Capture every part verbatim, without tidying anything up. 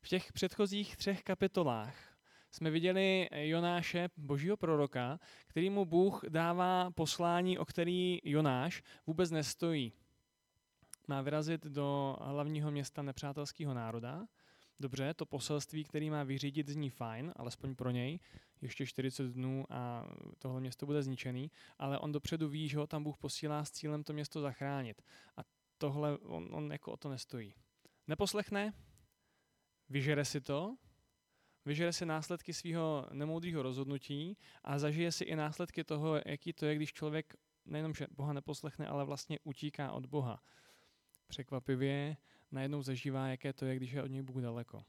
těch předchozích třech kapitolách jsme viděli Jonáše, božího proroka, kterýmu Bůh dává poslání, o který Jonáš vůbec nestojí. Má vyrazit do hlavního města nepřátelského národa. Dobře, to poselství, který má vyřídit, zní fajn, alespoň pro něj. Ještě čtyřicet dnů a tohle město bude zničený, ale on dopředu ví, že ho tam Bůh posílá s cílem to město zachránit. A tohle, on, on jako o to nestojí. Neposlechne, vyžere si to, vyžere si následky svého nemoudrého rozhodnutí a zažije si i následky toho, jaký to je, když člověk nejenom, že Boha neposlechne, ale vlastně utíká od Boha. Překvapivě najednou zažívá, jaké to je, když je od něj Bůh daleko.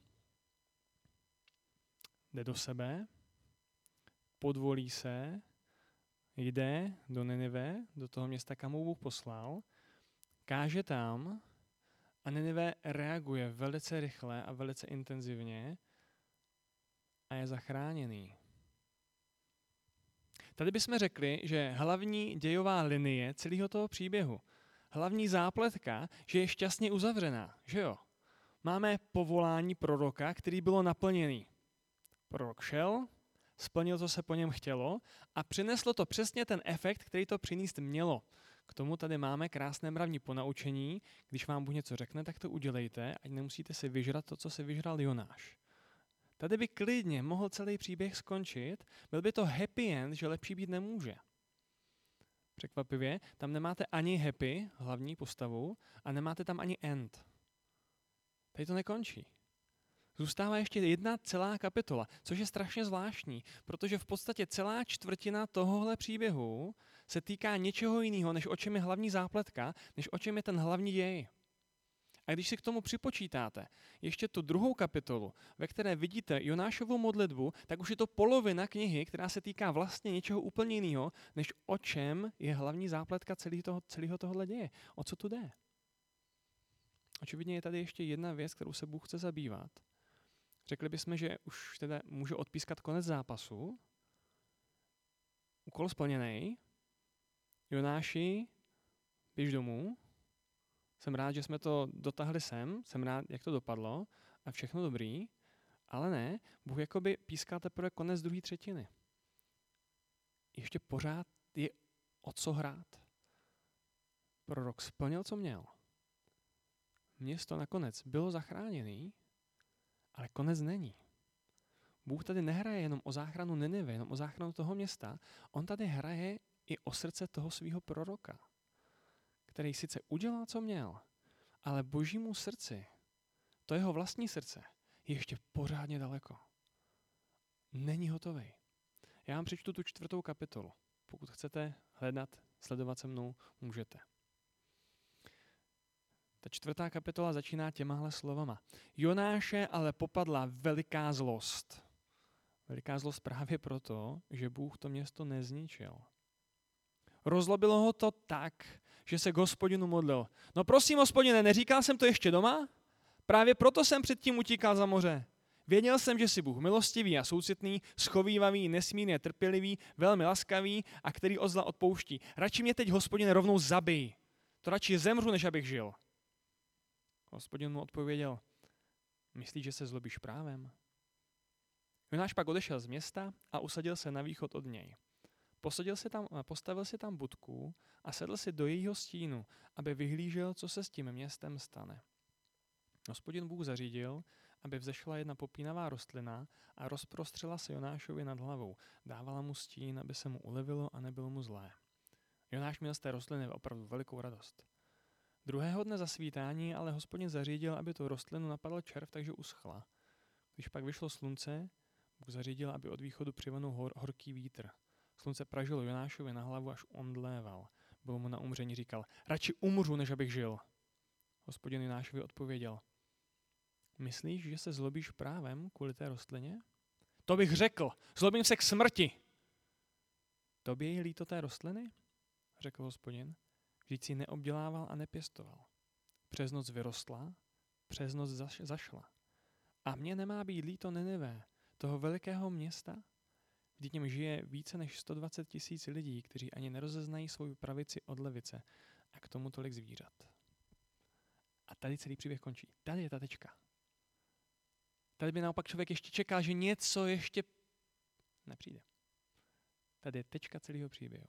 Jde do sebe, podvolí se, jde do Ninive, do toho města, kam ho Bůh poslal, káže tam a Ninive reaguje velice rychle a velice intenzivně a je zachráněný. Tady bychom řekli, že hlavní dějová linie celého toho příběhu, hlavní zápletka, že je šťastně uzavřená, že jo? Máme povolání proroka, který bylo naplněný. Prorok šel, splnil, co se po něm chtělo a přineslo to přesně ten efekt, který to přinést mělo. K tomu tady máme krásné mravní ponaučení. Když vám Bůh něco řekne, tak to udělejte, ať nemusíte si vyžrat to, co si vyžral Jonáš. Tady by klidně mohl celý příběh skončit, byl by to happy end, že lepší být nemůže. Překvapivě, tam nemáte ani happy, hlavní postavu, a nemáte tam ani end. Tady to nekončí. Zůstává ještě jedna celá kapitola, což je strašně zvláštní, protože v podstatě celá čtvrtina tohohle příběhu se týká něčeho jiného, než o čem je hlavní zápletka, než o čem je ten hlavní děj. A když si k tomu připočítáte ještě tu druhou kapitolu, ve které vidíte Jonášovu modlitbu, tak už je to polovina knihy, která se týká vlastně něčeho úplně jiného, než o čem je hlavní zápletka celého toho, celého tohohle děje. O co tu jde? Očividně je tady ještě jedna věc, kterou se Bůh chce zabývat. Řekli bychom, že už teda může odpískat konec zápasu. Úkol splněný. Jonáši, běž domů. Jsem rád, že jsme to dotáhli sem. Jsem rád, jak to dopadlo. A všechno dobrý. Ale ne, Bůh jakoby píská teprve konec druhé třetiny. Ještě pořád je o co hrát. Prorok splnil, co měl. Město nakonec bylo zachráněné, ale konec není. Bůh tady nehraje jenom o záchranu Ninive, jenom o záchranu toho města. On tady hraje i o srdce toho svého proroka, který sice udělal, co měl, ale božímu srdci, to jeho vlastní srdce, je ještě pořádně daleko. Není hotový. Já vám přečtu tu čtvrtou kapitolu. Pokud chcete hledat, sledovat se mnou, můžete. Ta čtvrtá kapitola začíná těmahle slovama. Jonáše ale popadla veliká zlost. Veliká zlost právě proto, že Bůh to město nezničil. Rozlobilo ho to tak, že se k Hospodinu modlil. No prosím, Hospodine, neříkal jsem to ještě doma? Právě proto jsem předtím utíkal za moře. Věděl jsem, že jsi Bůh milostivý a soucitný, schovívavý, nesmírně trpělivý, velmi laskavý a který od zla odpouští. Radši mě teď, Hospodine, rovnou zabij. To radši zemřu, než abych žil. Hospodin mu odpověděl, myslíš, že se zlobíš právem? Jonáš pak odešel z města a usadil se na východ od něj. Posadil se tam, postavil si tam budku a sedl si do jejího stínu, aby vyhlížel, co se s tím městem stane. Hospodin Bůh zařídil, aby vzešla jedna popínavá rostlina a rozprostřela se Jonášovi nad hlavou. Dávala mu stín, aby se mu ulevilo a nebylo mu zlé. Jonáš měl z té rostliny opravdu velikou radost. Druhého dne zasvítání ale Hospodin zařídil, aby tu rostlinu napadl červ, takže uschla. Když pak vyšlo slunce, Bůh zařídil, aby od východu přivanul hor, horký vítr. Slunce pražilo Jonášovi na hlavu, až omdléval. Bylo mu na umření, říkal, radši umřu, než abych žil. Hospodin Jonášovi odpověděl, myslíš, že se zlobíš právem kvůli té rostlině? To bych řekl, zlobím se k smrti. Tobě je líto té rostliny? Řekl Hospodin. Vždyť si neobdělával a nepěstoval. Přes noc vyrostla, přes noc zaš- zašla. A mně nemá být líto Ninive, toho velikého města? Vždyť něm žije více než sto dvacet tisíc lidí, kteří ani nerozeznají svou pravici od levice a k tomu tolik zvířat. A tady celý příběh končí. Tady je ta tečka. Tady by naopak člověk ještě čekal, že něco ještě nepřijde. Tady je tečka celého příběhu.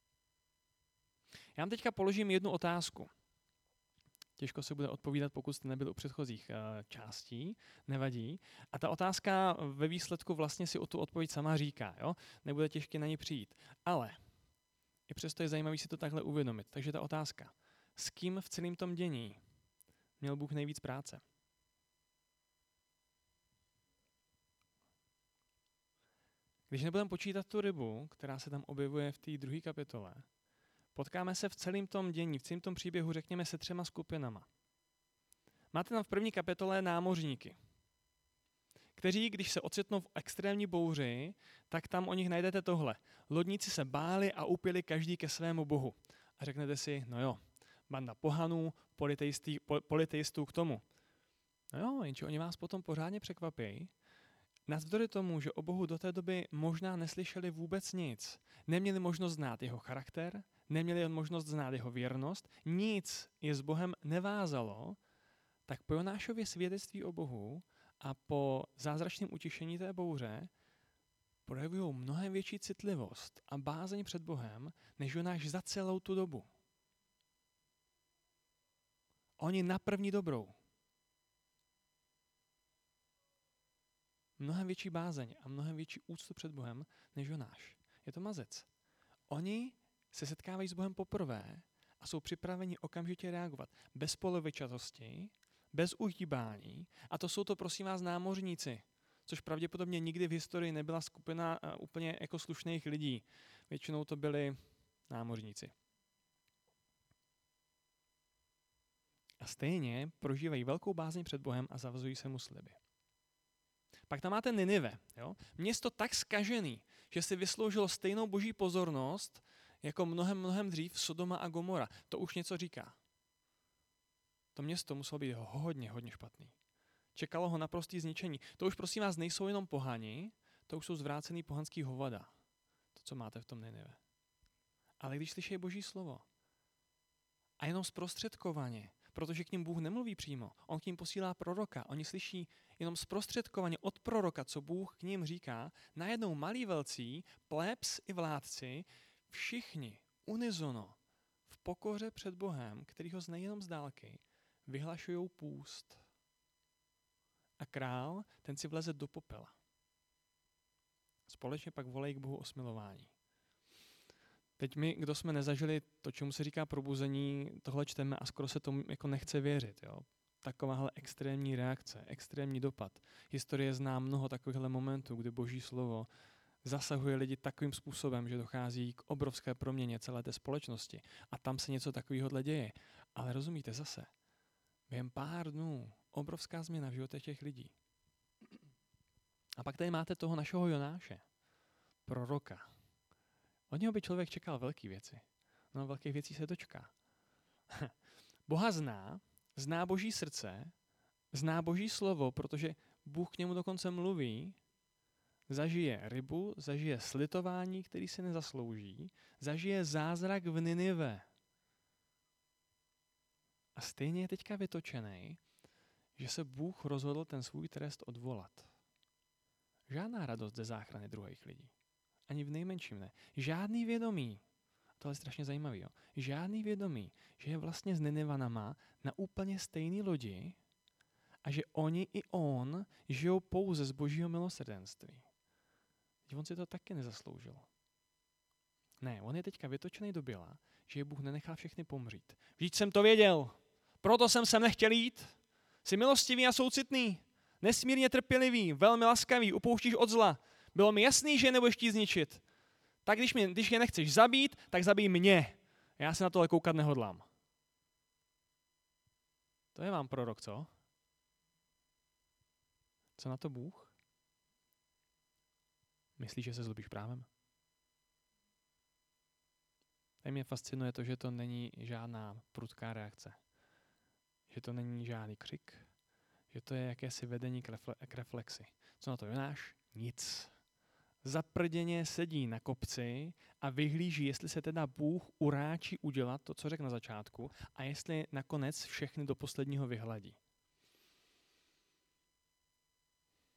Já vám teďka položím jednu otázku. Těžko se bude odpovídat, pokud jste nebyli u předchozích uh, částí, nevadí. A ta otázka ve výsledku vlastně si o tu odpověď sama říká. Jo? Nebude těžké na ní přijít. Ale i přesto je zajímavé si to takhle uvědomit. Takže ta otázka. S kým v celém tom dění měl Bůh nejvíc práce? Když nebudeme počítat tu rybu, která se tam objevuje v té druhé kapitole, potkáme se v celém tom dění, v celém tom příběhu, řekněme, se třema skupinama. Máte tam v první kapitole námořníky, kteří, když se ocitnou v extrémní bouři, tak tam o nich najdete tohle. Lodníci se báli a upili každý ke svému bohu. A řeknete si, no jo, banda pohanů, politeistů k tomu. No jo, jenže oni vás potom pořádně překvapí. Navzdory tomu, že o Bohu do té doby možná neslyšeli vůbec nic, neměli možnost znát jeho charakter, neměli možnost znát jeho věrnost, nic je s Bohem nevázalo, tak po Jonášově svědectví o Bohu a po zázračném utišení té bouře projevují mnohem větší citlivost a bázeň před Bohem, než Jonáš za celou tu dobu. Oni na první dobrou. Mnohem větší bázeň a mnohem větší úctu před Bohem než Jonáš. Je to mazec. Oni se setkávají s Bohem poprvé a jsou připraveni okamžitě reagovat. Bez polovičatosti, bez uhýbání. A to jsou to, prosím vás, námořníci, což pravděpodobně nikdy v historii nebyla skupina uh, úplně jako slušných lidí. Většinou to byli námořníci. A stejně prožívají velkou bázeň před Bohem a zavazují se mu sliby. Pak tam máte Ninive. Jo? Město tak zkažený, že si vysloužilo stejnou boží pozornost jako mnohem, mnohem dřív Sodoma a Gomora. To už něco říká. To město muselo být hodně, hodně špatný. Čekalo ho naprostý zničení. To už, prosím vás, nejsou jenom pohani, to už jsou zvrácený pohanský hovada. To, co máte v tom Ninive. Ale když slyší boží slovo a jenom zprostředkovaně, protože k ním Bůh nemluví přímo, on k ním posílá proroka, oni slyší jenom zprostředkovaně od proroka, co Bůh k ním říká, najednou malí velcí, plebs i vládci, všichni unizono v pokoře před Bohem, který ho znají jenom z dálky, vyhlašují půst. A král, ten si vleze do popela. Společně pak volají k Bohu o smilování. Teď my, kdo jsme nezažili to, čemu se říká probuzení, tohle čteme a skoro se tomu jako nechce věřit. Jo? Takováhle extrémní reakce, extrémní dopad. Historie zná mnoho takovýchhle momentů, kdy boží slovo zasahuje lidi takovým způsobem, že dochází k obrovské proměně celé té společnosti. A tam se něco takového děje. Ale rozumíte zase, během pár dnů obrovská změna v životě těch lidí. A pak tady máte toho našeho Jonáše, proroka. Od něho by člověk čekal velké věci. No velkých věcí se dočká. Boha zná, zná boží srdce, zná boží slovo, protože Bůh k němu dokonce mluví, zažije rybu, zažije slitování, který si nezaslouží, zažije zázrak v Ninive. A stejně je teďka vytočený, že se Bůh rozhodl ten svůj trest odvolat. Žádná radost ze záchrany druhých lidí. Ani v nejmenším ne. Žádný vědomí, to je strašně zajímavý, jo? Žádný vědomí, že je vlastně s Ninivanama na úplně stejný lodi a že oni i on žijou pouze z božího milosrdenství. On si to taky nezasloužil. Ne, on je teďka vytočený do byla, že je Bůh nenechal všechny pomřít. Vždyť jsem to věděl, proto jsem sem nechtěl jít. Jsi milostivý a soucitný, nesmírně trpělivý, velmi laskavý, upouštíš od zla. Bylo mi jasný, že nebudeš chtít zničit. Tak když mě, když mě nechceš zabít, tak zabij mě. Já se na tohle koukat nehodlám. To je vám prorok, co? Co na to Bůh? Myslíš, že se zlobíš právem? Tady mě fascinuje to, že to není žádná prudká reakce. Že to není žádný křik. Že to je jakési vedení k, refle- k reflexi. Co na to Jonáš? Nic. Zaprděně sedí na kopci a vyhlíží, jestli se teda Bůh uráčí udělat to, co řekl na začátku, a jestli nakonec všechny do posledního vyhladí.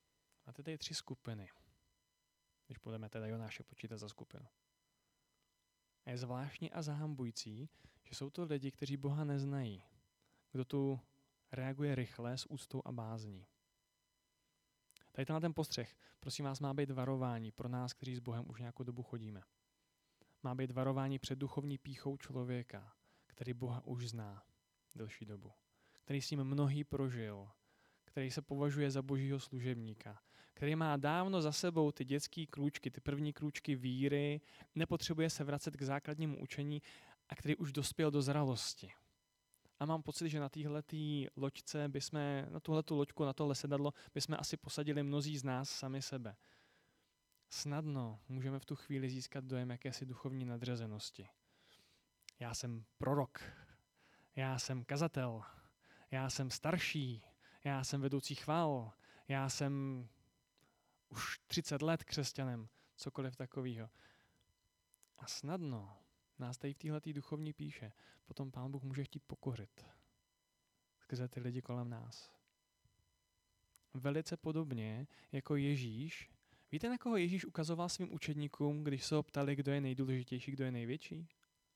máte tady tři skupiny, když budeme teda Jonáše počítat za skupinu. A je zvláštní a zahambující, že jsou to lidi, kteří Boha neznají. Kdo tu reaguje rychle, s úctou a bázní. Tady tenhle ten postřeh, prosím vás, má být varování pro nás, kteří s Bohem už nějakou dobu chodíme. Má být varování před duchovní pýchou člověka, který Boha už zná delší dobu. Který s ním mnohý prožil, který se považuje za božího služebníka, který má dávno za sebou ty dětské krůčky, ty první krůčky víry, nepotřebuje se vracet k základnímu učení a který už dospěl do zralosti. A mám pocit, že na téhletý loďce bychom, na tuhletu loďku, na tohle sedadlo, bychom asi posadili mnozí z nás sami sebe. Snadno můžeme v tu chvíli získat dojem jakési duchovní nadřazenosti. Já jsem prorok, já jsem kazatel, já jsem starší, já jsem vedoucí chval, já jsem už třicet let křesťanem, cokoliv takového. A snadno nás tady v téhletý duchovní píše potom Pán Bůh může chtít pokořit skrze ty lidi kolem nás. Velice podobně jako Ježíš. Víte, na koho Ježíš ukazoval svým učedníkům, když se ho ptali, kdo je nejdůležitější, kdo je největší?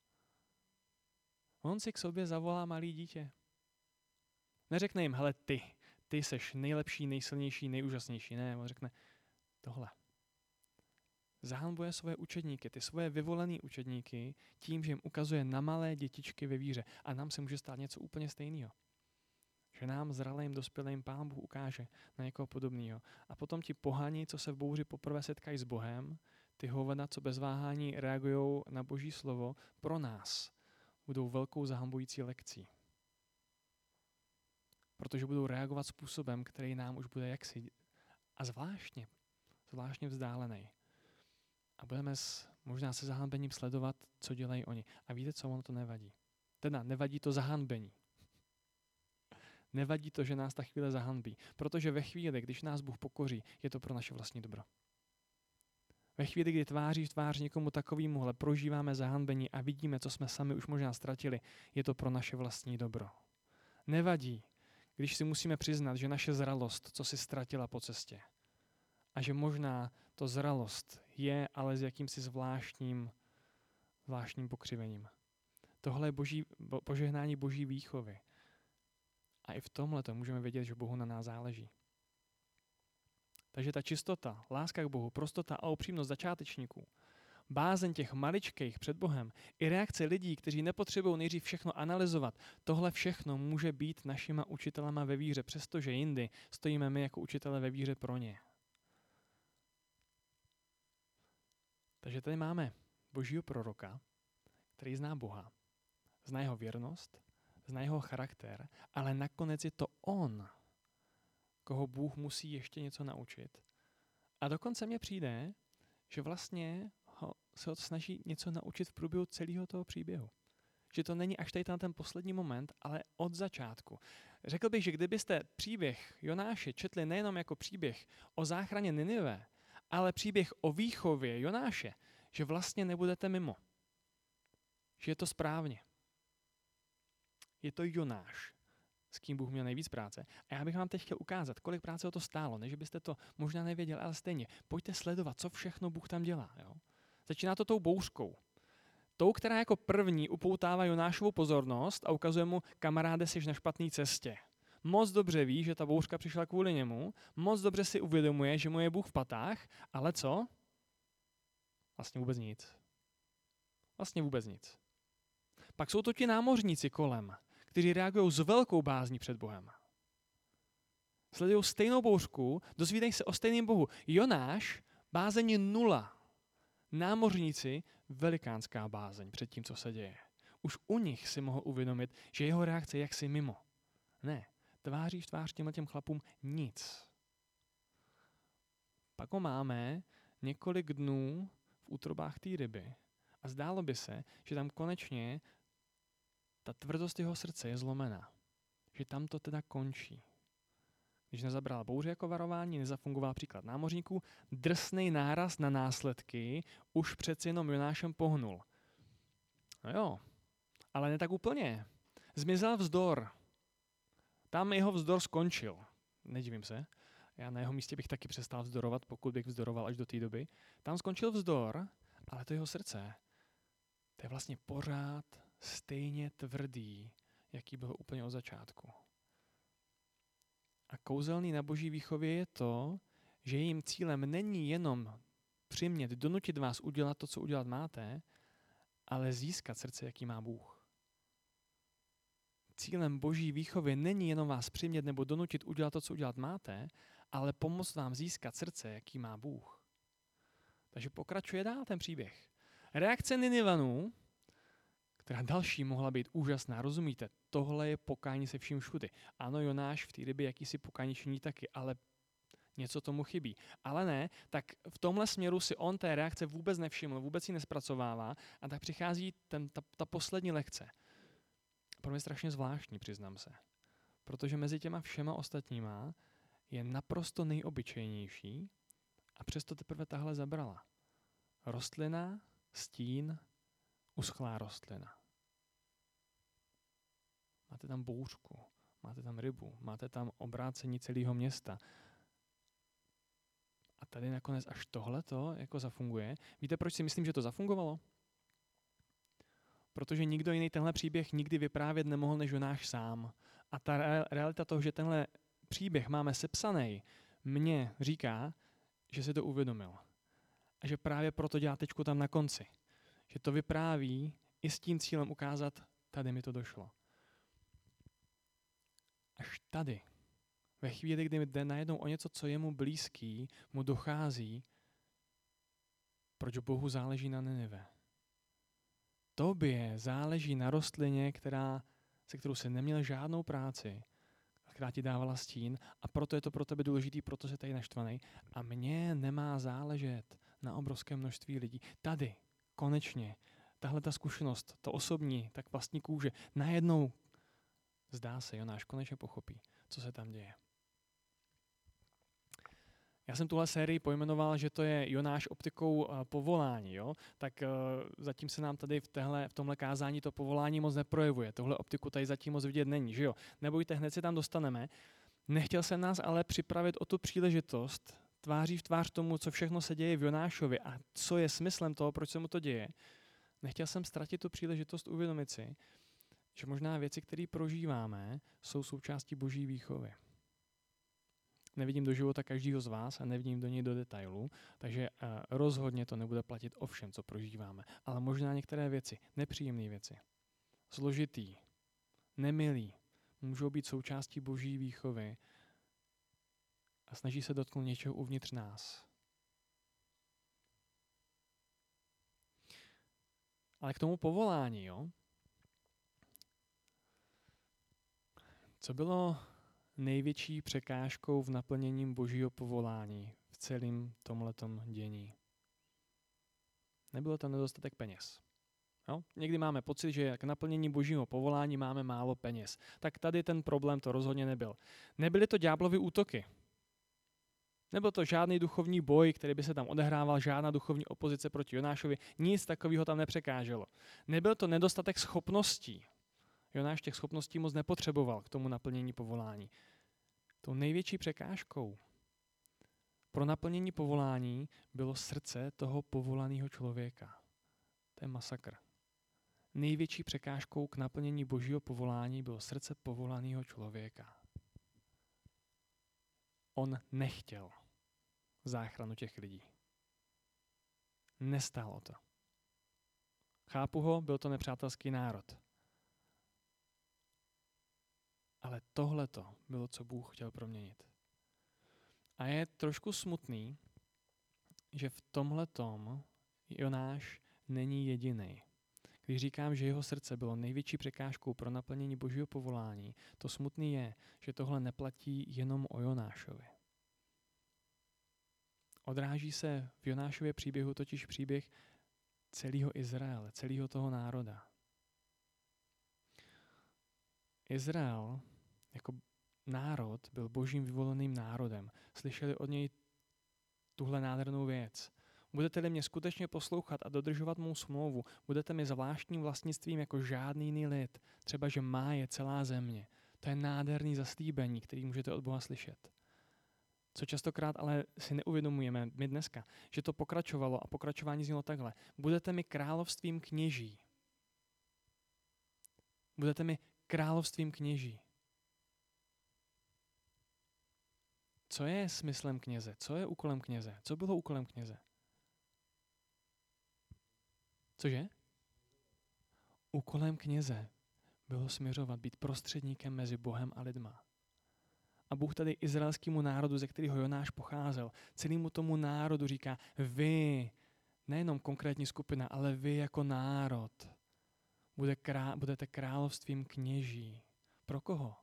On si k sobě zavolá malý dítě. Neřekne jim, hele ty, ty seš nejlepší, nejsilnější, nejúžasnější. Ne, on řekne tohle. Zahanbuje svoje učedníky, ty svoje vyvolené učedníky, tím, že jim ukazuje na malé dětičky ve víře. A nám se může stát něco úplně stejného. Že nám zralým, dospělým Pán Bůh ukáže na někoho podobného. A potom ti pohani, co se v bouři poprvé setkají s Bohem, ty hovada, co bez váhání reagují na Boží slovo, pro nás budou velkou zahambující lekcí. Protože budou reagovat způsobem, který nám už bude jaksi a zvláštně, zvláštně vzdálený. A budeme s, možná se zahanbením sledovat, co dělají oni. A víte, co, ono to nevadí. Teda nevadí to zahanbení. Nevadí to, že nás ta chvíle zahanbí. Protože ve chvíli, když nás Bůh pokoří, je to pro naše vlastní dobro. Ve chvíli, kdy tváří v tvář někomu takovémuhle prožíváme zahanbení a vidíme, co jsme sami už možná ztratili, je to pro naše vlastní dobro. Nevadí, když si musíme přiznat, že naše zralost, co si ztratila po cestě, a že možná to zralost je, ale s jakýmsi zvláštním, zvláštním pokřivením. Tohle je boží, bo, požehnání boží výchovy. A i v tomhle to můžeme vědět, že Bohu na nás záleží. Takže ta čistota, láska k Bohu, prostota a upřímnost začátečníků, bázeň těch maličkých před Bohem i reakce lidí, kteří nepotřebují nejdřív všechno analyzovat, tohle všechno může být našima učitelema ve víře, přestože jindy stojíme my jako učitele ve víře pro ně. Takže tady máme božího proroka, který zná Boha, zná jeho věrnost, zná jeho charakter, ale nakonec je to on, koho Bůh musí ještě něco naučit. A dokonce mně přijde, že vlastně ho, se ho snaží něco naučit v průběhu celého toho příběhu. Že to není až tady ten, ten poslední moment, ale od začátku. Řekl bych, že kdybyste příběh Jonáše četli nejenom jako příběh o záchraně Ninive, ale příběh o výchově Jonáše, že vlastně nebudete mimo. Že je to správně. Je to Jonáš, s kým Bůh měl nejvíc práce. A já bych vám teď chtěl ukázat, kolik práce o to stálo, než byste to možná nevěděli, ale stejně. Pojďte sledovat, co všechno Bůh tam dělá. Jo? Začíná to tou bouřkou. Tou, která jako první upoutává Jonášovu pozornost a ukazuje mu, kamaráde, jsi na špatné cestě. Moc dobře ví, že ta bouřka přišla kvůli němu, moc dobře si uvědomuje, že mu je Bůh v patách, ale co? Vlastně vůbec nic. Vlastně vůbec nic. Pak jsou to ti námořníci kolem, kteří reagují s velkou bázní před Bohem. Sledují stejnou bouřku, dozvídají se o stejném Bohu. Jonáš, bázeň nula. Námořníci, velikánská bázeň před tím, co se děje. Už u nich si mohl uvědomit, že jeho reakce je jaksi mimo. Ne, tváří v tvář těmhle těm chlapům nic. Pak ho máme několik dnů v útrobách té ryby a zdálo by se, že tam konečně ta tvrdost jeho srdce je zlomená. Že tam to teda končí. Když nezabral bouře jako varování, nezafungoval příklad námořníků, drsnej náraz na následky už přeci jenom Jonášem pohnul. No jo, ale ne tak úplně. Zmizel vzdor. Tam jeho vzdor skončil. Nedivím se. Já na jeho místě bych taky přestal vzdorovat, pokud bych vzdoroval až do té doby. Tam skončil vzdor, ale to jeho srdce, to je vlastně pořád stejně tvrdý, jaký byl úplně od začátku. A kouzelný na boží výchově je to, že jejím cílem není jenom přimět, donutit vás udělat to, co udělat máte, ale získat srdce, jaký má Bůh. Cílem boží výchovy není jenom vás přimět nebo donutit udělat to, co udělat máte, ale pomoct vám získat srdce, jaký má Bůh. Takže pokračuje dál ten příběh. Reakce Ninivanů, která další mohla být úžasná, rozumíte, tohle je pokání se vším všudy. Ano, Jonáš v té době jakýsi pokání činí taky, ale něco tomu chybí. Ale ne, tak v tomhle směru si on té reakce vůbec nevšiml, vůbec ji nespracovává a tak přichází ten, ta, ta poslední lekce. Pro mě strašně zvláštní, přiznám se. Protože mezi těma všema ostatníma je naprosto nejobyčejnější a přesto teprve tahle zabrala. Rostlina, stín, uschlá rostlina. Máte tam bouřku, máte tam rybu, máte tam obrácení celého města. A tady nakonec až tohleto jako zafunguje. Víte, proč si myslím, že to zafungovalo? Protože nikdo jiný tenhle příběh nikdy vyprávět nemohl než Jonáš sám. A ta realita toho, že tenhle příběh máme sepsaný, mě říká, že si to uvědomil. A že právě proto dělá tečku tam na konci. Že to vypráví i s tím cílem ukázat, tady mi to došlo. Až tady, ve chvíli, kdy jde najednou o něco, co je mu blízký, mu dochází, proč Bohu záleží na Ninive. Tobě záleží na rostlině, která, se kterou se neměl žádnou práci, která ti dávala stín a proto je to pro tebe důležitý, proto se tady naštvaný. A mně nemá záležet na obrovské množství lidí. Tady, konečně, tahle ta zkušenost, to osobní, tak vlastní kůže, najednou zdá se, Jonáš konečně pochopí, co se tam děje. Já jsem tuhle sérii pojmenoval, že to je Jonáš optikou uh, povolání. Jo? Tak uh, zatím se nám tady v, téhle, v tomhle kázání to povolání moc neprojevuje. Tohle optiku tady zatím moc vidět není. Že jo? Nebojte, hned se tam dostaneme. Nechtěl jsem nás ale připravit o tu příležitost tváří v tvář tomu, co všechno se děje v Jonášovi a co je smyslem toho, proč se mu to děje. Nechtěl jsem ztratit tu příležitost uvědomit si, že možná věci, které prožíváme, jsou součástí boží výchovy. Nevidím do života každého z vás a nevidím do něj do detailu, takže rozhodně to nebude platit o všem, co prožíváme. Ale možná některé věci, nepříjemné věci, složitý, nemilý, můžou být součástí boží výchovy a snaží se dotknout něčeho uvnitř nás. Ale k tomu povolání, jo? Co bylo největší překážkou v naplnění božího povolání v celém tomhletom dění? Nebylo to nedostatek peněz. Jo? Někdy máme pocit, že k naplnění božího povolání máme málo peněz. Tak tady ten problém to rozhodně nebyl. Nebyly to ďáblovy útoky. Nebyl to žádný duchovní boj, který by se tam odehrával, žádná duchovní opozice proti Jonášovi. Nic takového tam nepřekáželo. Nebyl to nedostatek schopností. Jonáš těch schopností moc nepotřeboval k tomu naplnění povolání. Tou největší překážkou pro naplnění povolání bylo srdce toho povolaného člověka. To je masakr. Největší překážkou k naplnění božího povolání bylo srdce povolaného člověka. On nechtěl záchranu těch lidí. Nestálo to. Chápu ho, byl to nepřátelský národ. Ale tohleto bylo, co Bůh chtěl proměnit. A je trošku smutný, že v tomhletom Jonáš není jediný. Když říkám, že jeho srdce bylo největší překážkou pro naplnění božího povolání, to smutný je, že tohle neplatí jenom o Jonášovi. Odráží se v Jonášově příběhu totiž příběh celého Izraele, celého toho národa. Izrael jako národ byl božím vyvoleným národem. Slyšeli od něj tuhle nádhernou věc. Budete-li mě skutečně poslouchat a dodržovat mou smlouvu, budete mi zvláštním vlastnictvím jako žádný jiný lid. Třeba, že má je celá země. To je nádherný zaslíbení, který můžete od Boha slyšet. Co častokrát ale si neuvědomujeme my dneska, že to pokračovalo a pokračování znělo takhle. Budete mi královstvím kněží. Budete mi královstvím kněží. Co je smyslem kněze? Co je úkolem kněze? Co bylo úkolem kněze? Cože? Úkolem kněze bylo směřovat, být prostředníkem mezi Bohem a lidma. A Bůh tady izraelskému národu, ze kterého Jonáš pocházel, celému tomu národu říká, vy, nejenom konkrétní skupina, ale vy jako národ, bude krá, budete královstvím kněží. Pro koho?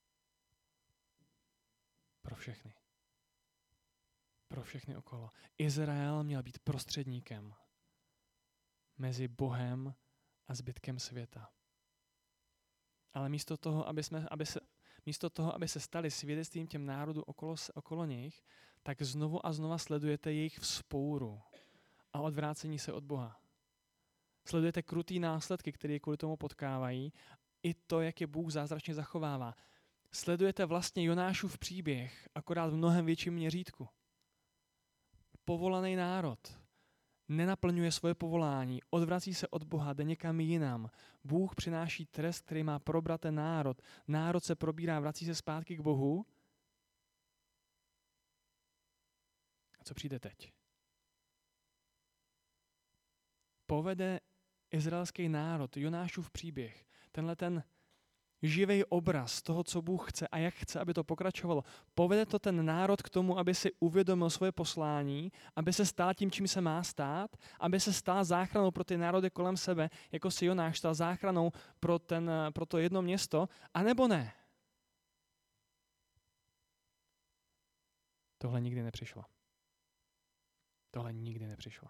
Pro všechny. Pro všechny okolo. Izrael měl být prostředníkem mezi Bohem a zbytkem světa. Ale místo toho, aby, jsme, aby, se, místo toho, aby se stali svědectvím těm národů okolo, okolo nich, tak znovu a znova sledujete jejich vzpouru a odvrácení se od Boha. Sledujete krutý následky, které je kvůli tomu potkávají, i to, jak je Bůh zázračně zachovává. Sledujete vlastně Jonášův příběh, akorát v mnohem větším měřítku. Povolaný národ nenaplňuje svoje povolání, odvrací se od Boha, jde někam jinam. Bůh přináší trest, který má probrat ten národ. Národ se probírá, vrací se zpátky k Bohu. A co přijde teď? Povede izraelský národ, Jonášův příběh, tenhle ten živý obraz toho, co Bůh chce a jak chce, aby to pokračovalo. Povede to ten národ k tomu, aby si uvědomil svoje poslání, aby se stál tím, čím se má stát, aby se stál záchranou pro ty národy kolem sebe, jako si Jonáš stal záchranou pro, ten, pro to jedno město, anebo ne. Tohle nikdy nepřišlo. Tohle nikdy nepřišlo.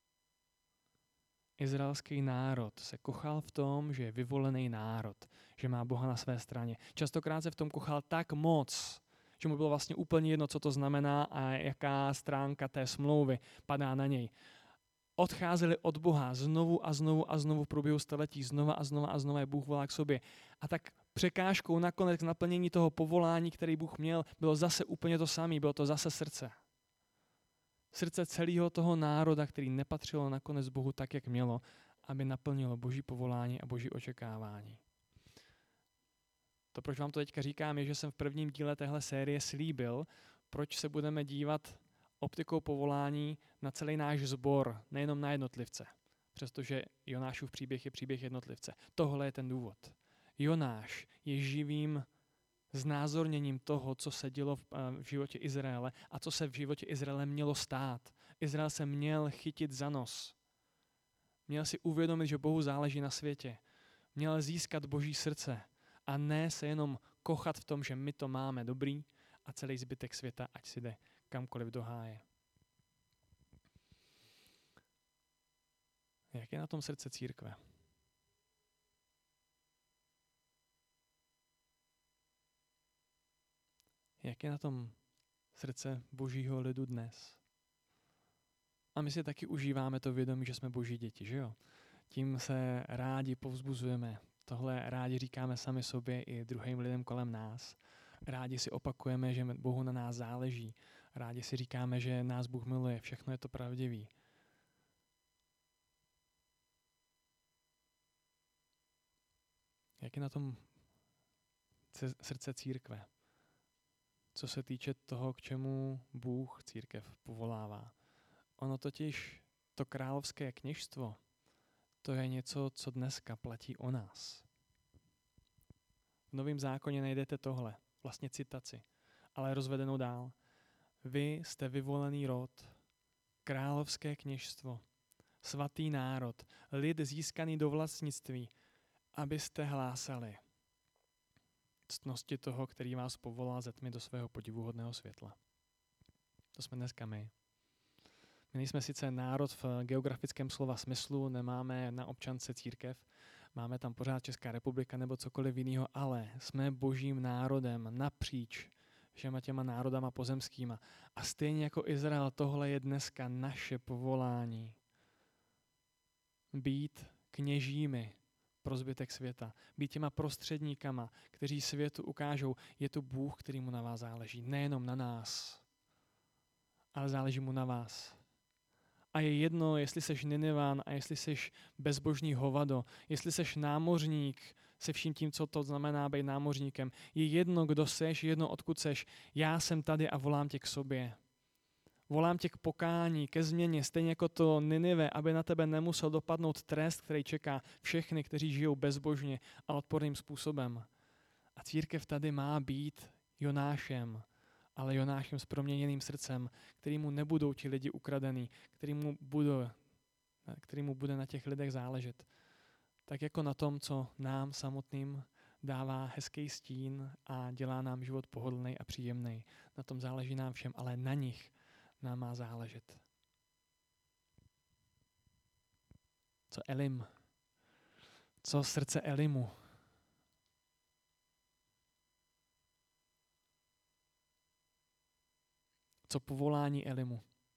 Izraelský národ se kochal v tom, že je vyvolený národ, že má Boha na své straně. Častokrát se v tom kochal tak moc, že mu bylo vlastně úplně jedno, co to znamená a jaká stránka té smlouvy padá na něj. Odcházeli od Boha znovu a znovu a znovu v průběhu staletí, znova a znova a znova je Bůh volá k sobě. A tak překážkou nakonec k naplnění toho povolání, který Bůh měl, bylo zase úplně to samé, bylo to zase srdce. Srdce celého toho národa, který nepatřilo nakonec Bohu tak, jak mělo, aby naplnilo Boží povolání a Boží očekávání. To, proč vám to teďka říkám, je, že jsem v prvním díle téhle série slíbil, proč se budeme dívat optikou povolání na celý náš sbor, nejenom na jednotlivce. Přestože Jonášův příběh je příběh jednotlivce. Tohle je ten důvod. Jonáš je živým znázorněním toho, co se dělo v životě Izraele a co se v životě Izraele mělo stát. Izrael se měl chytit za nos. Měl si uvědomit, že Bohu záleží na světě. Měl získat Boží srdce a ne se jenom kochat v tom, že my to máme dobrý a celý zbytek světa, ať si jde kamkoliv do háje. Jak je na tom srdce církve? Jak je na tom srdce Božího lidu dnes? A my si taky užíváme to vědomí, že jsme Boží děti, že jo? Tím se rádi povzbuzujeme. Tohle rádi říkáme sami sobě i druhým lidem kolem nás. Rádi si opakujeme, že Bohu na nás záleží. Rádi si říkáme, že nás Bůh miluje. Všechno je to pravdivý. Jak je na tom srdce církve? Co se týče toho, k čemu Bůh církev povolává. Ono totiž, to královské kněžstvo, to je něco, co dneska platí o nás. V Novém zákoně najdete tohle, vlastně citaci, ale rozvedenou dál. Vy jste vyvolený rod, královské kněžstvo, svatý národ, lid získaný do vlastnictví, abyste hlásali ctnosti toho, který vás povolal ze tmy do svého podivuhodného světla. To jsme dneska my. My nejsme sice národ v geografickém slova smyslu, nemáme na občance církev, máme tam pořád Česká republika nebo cokoliv jiného, ale jsme božím národem napříč všema těma národama pozemskýma. A stejně jako Izrael, tohle je dneska naše povolání. Být kněžími pro zbytek světa. Být těma prostředníkama, kteří světu ukážou, je to Bůh, který mu na vás záleží. Nejenom na nás, ale záleží mu na vás. A je jedno, jestli seš Ninivan a jestli seš bezbožný hovado, jestli seš námořník se vším tím, co to znamená být námořníkem. Je jedno, kdo seš, jedno, odkud seš. Já jsem tady a volám tě k sobě. Volám tě k pokání, ke změně, stejně jako to Ninive, aby na tebe nemusel dopadnout trest, který čeká všechny, kteří žijou bezbožně a odporným způsobem. A církev tady má být Jonášem, ale Jonášem s proměněným srdcem, kterýmu nebudou ti lidi ukradený, kterýmu bude, kterýmu bude na těch lidech záležet. Tak jako na tom, co nám samotným dává hezký stín a dělá nám život pohodlný a příjemný. Na tom záleží nám všem, ale na nich nám má záležet. Co Elim? Co srdce Elimu? Co povolání Elimu?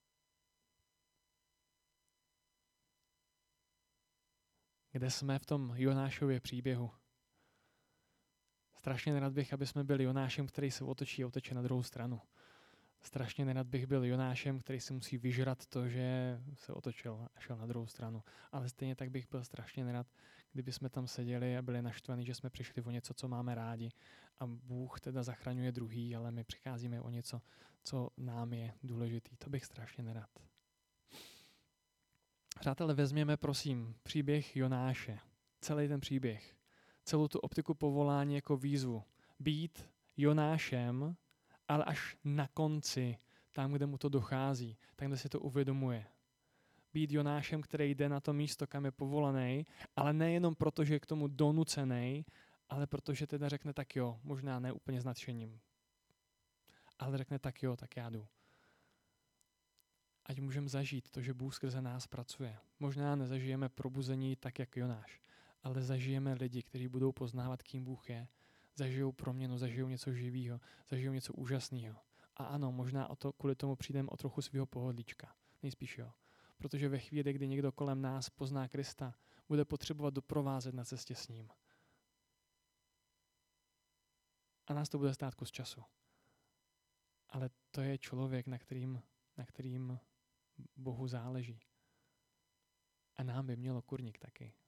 Kde jsme v tom Jonášově příběhu? Strašně nerad bych, aby jsme byli Jonášem, který se otočí a oteče na druhou stranu. Strašně nerad bych byl Jonášem, který si musí vyžrat to, že se otočil a šel na druhou stranu. Ale stejně tak bych byl strašně nerad, kdyby jsme tam seděli a byli naštvaní, že jsme přišli o něco, co máme rádi. A Bůh teda zachraňuje druhý, ale my přicházíme o něco, co nám je důležitý. To bych strašně nerad. Přátelé, vezměme prosím příběh Jonáše. Celý ten příběh. Celou tu optiku povolání jako výzvu. Být Jonášem, ale až na konci, tam, kde mu to dochází, tam, kde si to uvědomuje. Být Jonášem, který jde na to místo, kam je povolaný, ale nejenom proto, že je k tomu donucený, ale protože teda řekne tak jo, možná ne úplně s nadšením. Ale řekne tak jo, tak já jdu. Ať můžeme zažít to, že Bůh skrze nás pracuje. Možná nezažijeme probuzení tak, jak Jonáš, ale zažijeme lidi, kteří budou poznávat, kým Bůh je, zažijou proměnu, zažijou něco živého, zažijou něco úžasného. A ano, možná o to, kvůli tomu přijdeme o trochu svého pohodlíčka. Nejspíš jo. Protože ve chvíli, kdy někdo kolem nás pozná Krista, bude potřebovat doprovázet na cestě s ním. A nás to bude stát kus času. Ale to je člověk, na kterým, na kterým Bohu záleží. A nám by mělo kurník taky.